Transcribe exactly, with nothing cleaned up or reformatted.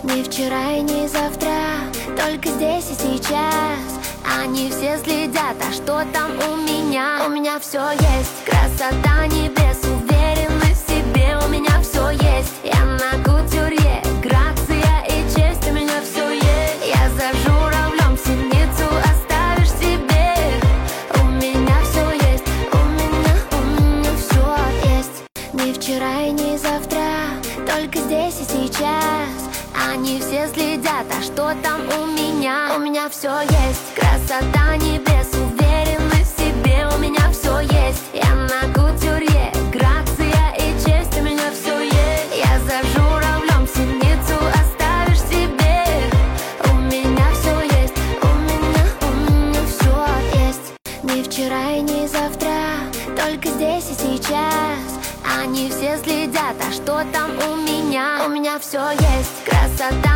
Ни вчера и ни завтра, только здесь и сейчас. Они все следят, а что там у меня? У меня все есть, красота небес, уверенность в себе. У меня все есть, я на кутюрье, грация и честь. У меня все есть, я за журавлем синицу оставишь себе. У меня все есть, у меня, у меня все есть. Ни вчера и ни завтра, только здесь и сейчас. Они все следят, а что там у меня? У меня все есть, красота небес, уверенность в себе. У меня все есть, я на кутюрье, грация и честь. У меня все есть, я за журавлем синицу оставишь себе. У меня все есть, у меня, у меня все есть. Ни вчера и ни завтра, только здесь и сейчас. Они все следят, а что там у меня? У меня все есть, красота